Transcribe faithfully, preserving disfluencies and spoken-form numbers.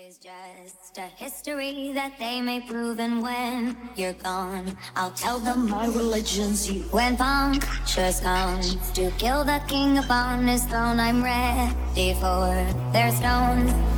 is just a history that they may prove, and when you're gone, I'll tell them my religion's you. When punctures comes to kill the king upon his throne, I'm ready for their stones.